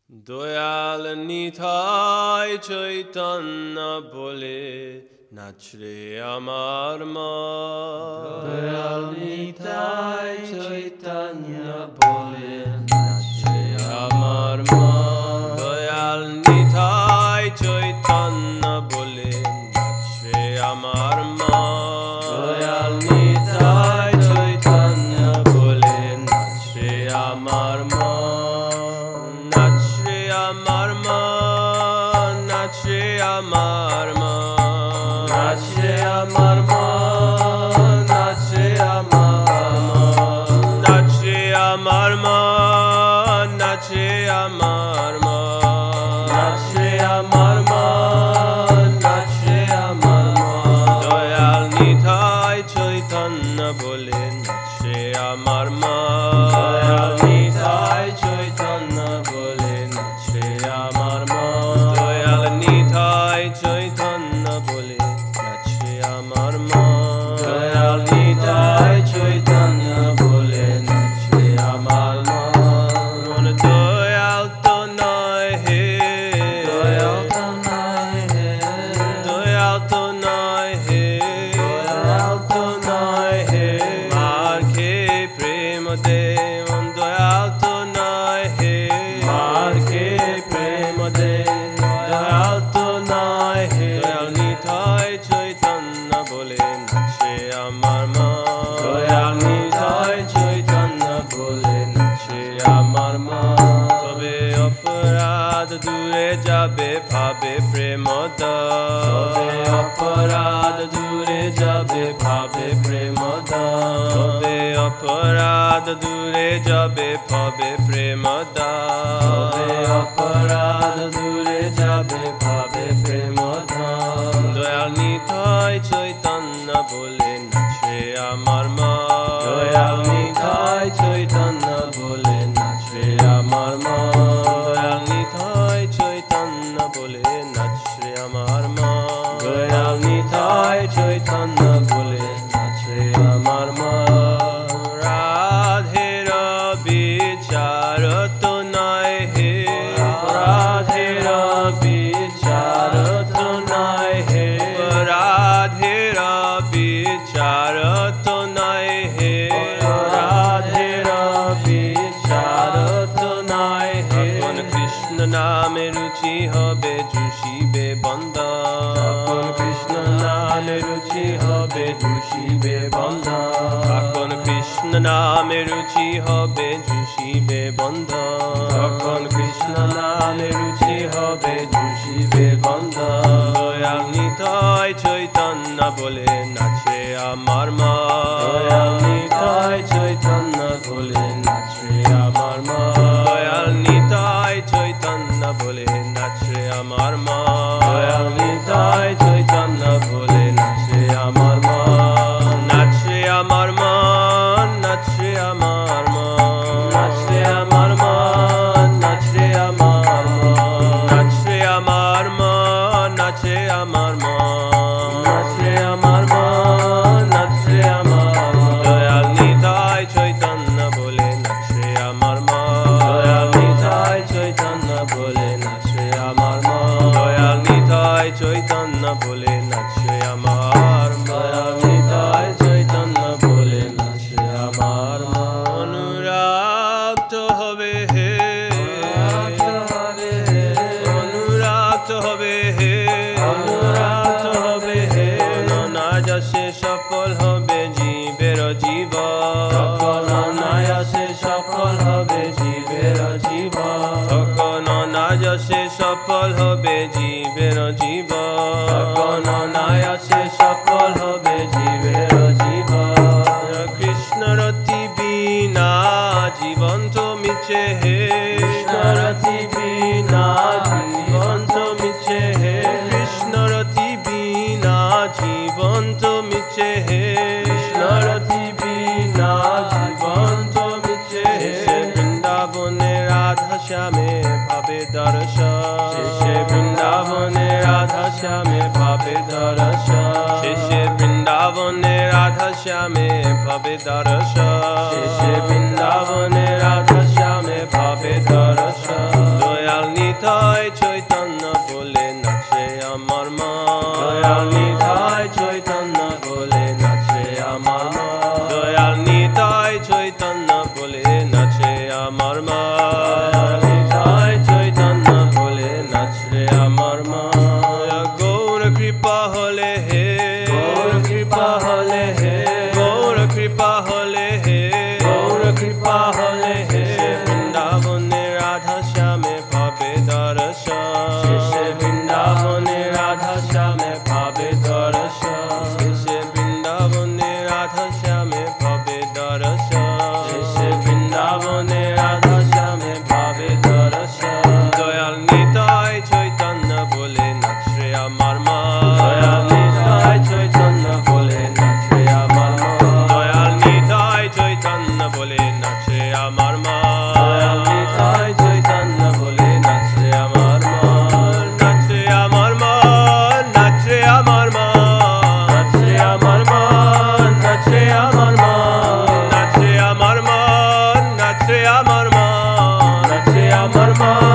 দয়াল নিতাই চৈতন্য বলে নাচরে আমার মন। দয়াল নিতাই চৈতন্য বলে নাচরে আমার মন। দয়াল নিতাই চৈতন্য বলে নাচরে আমার মন। দয়াল নিতাই চৈতন্য বলে নাচরে আমার মন। নাচরে আমার মন, নাচরে আমার মন, নাচরে আমার মন, নাচরে আমার মন। নাচরে আমার মন, নাচরে আমার মন, নাচরে আমার মন, নাচরে আমার মন। দয়াল নিতাই চৈতন্য বলে নাচরে আমার মন। দয়াল নিতাই চৈতন্য বলে নাচরে আমার মন। দয়াল নিতাই চৈতন্য বলে নাচরে আমার মন। দয়াল নিতাই চৈতন্য বলে নাচরে আমার মন। দয়াল তো নয় হে, দয়াল তো নয় হে, দয়াল তো নয় হে, দয়াল তো নয় হে। মার খেয়ে প্রেম দে মন। দয়াল তো নয় হে, মার খেয়ে প্রেম দে, দয়াল তো নয় হে। দয়াল নিতাই চৈতন্য বলে নাচে আমার মন। দয়াল নিতাই চৈতন্য বলে নাচে আমার মন। তবে অপরাধ দূরে যাবে ভাবে প্রেম তবে অপরাধ দূরে যাবে ভাবে প্রেম তবে অপরাধ দূরে যাবে ভাবে প্রেম তবে অপরাধ দূরে যাবে ভাবে প্রেম দয়াল নিতাই চৈতন্য বলে নাচে আমার মন। দয়াল নিতাই চৈতন্য বলে নাচে আমার মন। দয়াল নিতাই চৈতন্য বলে নাচে আমার মন। দয়াল নিতাই চৈতন্য বলে নাচে আমার মন। রাধের বিচার তো নয় হে, রাধের বিচার তো নয় হে, রাধের বিচার তো নয় হে, রাধের বিচার তো নয় হে। কোন কৃষ্ণ নামে রুচি হবে জুষিবে বন্ধন। তখন কৃষ্ণ নামে রুচি হবে জুষিবে বন্ধন। তখন কৃষ্ণ নামে রুচি হবে জুষিবে বন্ধন। তখন কৃষ্ণ নামে রুচি হবে জুষিবে বন্ধন। দয়াল নিতাই চৈতন্য বলে নাচে আমার মন। দয়াল নিতাই চৈতন্য বলে নাচে আমার মন। দয়াল নিতাই চৈতন্য বলে নাচে আমার মন। দয়াল নিতাই চৈতন্য বলে নাচে আমার মন। নাচে আমার মন, নাচে আমার মন, নাচে আমার মন, নাচে আমার মন। নাচে আমার মন, নাচে আমার মন, নাচে আমার মন, নাচে আমার মন। দয়াল নিতাই চৈতন্য বলে নাচে আমার মন। দয়াল নিতাই চৈতন্য বলে নাচে আমার মন। দয়াল নিতাই চৈতন্য বলে নাচে আমার মন। দয়াল নিতাই চৈতন্য বলে নাচে আমার মন। অনুরাগ হবে হে, হবে হে, অনুরাগ হবে হে, অনুরাগ হবে হে। অনায়াসে সফল হবে জীবের জীবন। তখন অনায়াসে সফল হবে জীবের জীবন। তখন অনায়াসে সফল হবে জীবের জীবন। তখন অনায়াসে সফল হবে জীবের জীবন। কৃষ্ণরতি বিনা জীবন তো মিছে হে, কৃষ্ণরতি বিনা জীবন তো মিছে হে। কৃষ্ণরতি বিনা জীবন তো মিছে হে, কৃষ্ণরতি বিনা জীবন তো মিছে হে। শেষে বৃন্দাবনে রাধা শ্যামে ভাবে দর্শন। শেষে বৃন্দাবনে রাধা শ্যামে পাবে দর্শন। শেষে বৃন্দাবনে রাধা শ্যামে ভাবে দর্শন। শেষে বৃন্দাবনে রাধা শ্যামে পাবে দর্শন। দয়াল চৈতন্য বলে নাচে আমার মন দয়াল নিতাই চৈতন্য বলে নাচে আমার মন দয়াল নিতাই চৈতন্য বলে নাচে আমার মন নিতাই চৈতন্য বলে নাচে আমার মন গৌর কৃপা হলে হে গৌর কৃপা হলে হে গৌর কৃপা হলে হে গৌর কৃপা হলে হে বৃন্দাবনে রাধা শ্যামে পাবে দর্শন শেষে বৃন্দাবনে রাধা শ্যামে পাবে দর্শন শেষে বৃন্দাবনে রাধা শ্যামে পাবে দর্শন শেষে বৃন্দাবনে রাধা শ্যামে পাবে দর্শন দয়াল নিতাই চৈতন্য বলে নাচে আমার মন দয়াল নিতাই চৈতন্য বলে নাচে আমার মন দয়াল নিতাই চৈতন্য বলে নাচে আমার দয়াল মন নিতাই চৈতন্য বলে নাচে আমার মন নাচে আমার মন নাচে আমার মন নাচে আমার মন নাচে আমার মন নাচে আমার মন নাচে আমার মন নাচে আমার মন